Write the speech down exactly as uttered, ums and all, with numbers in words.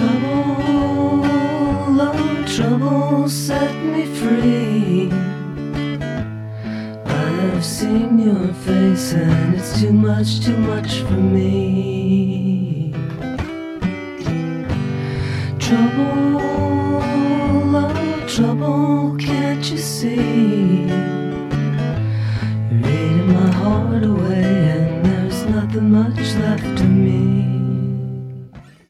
Trouble, oh trouble, set me free. I've seen your face and it's too much, too much for me. Trouble, oh trouble, can't you see?